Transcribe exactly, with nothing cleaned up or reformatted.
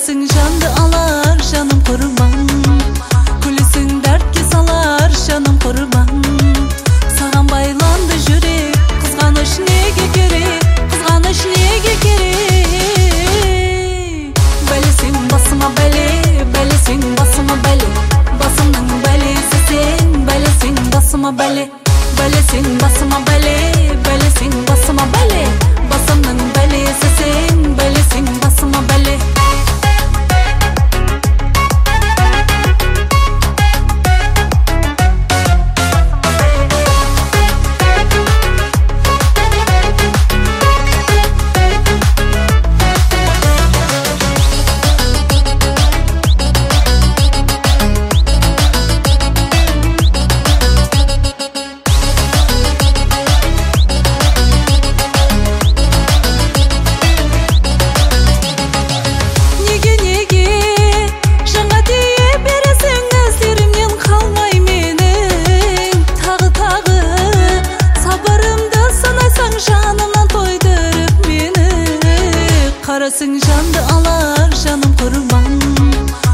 Бәлесің жанды алар, жаным құрбан. Күлесің дәртке салар, жаным құрбан. Саған байланды жүрек, қызғаныш неге керек, қызғаныш неге керек. Бәлесің басыма бәле, бәлесің басыма бәле. Басымның бәлесі сен, бәлесің басыма бәле. Бәлесің басыма бәле, бәлесің басыма бәле. Басымның бәлесі сен, бәлесің басыма бәле. Қарасың жанды алар, жаным құрбан.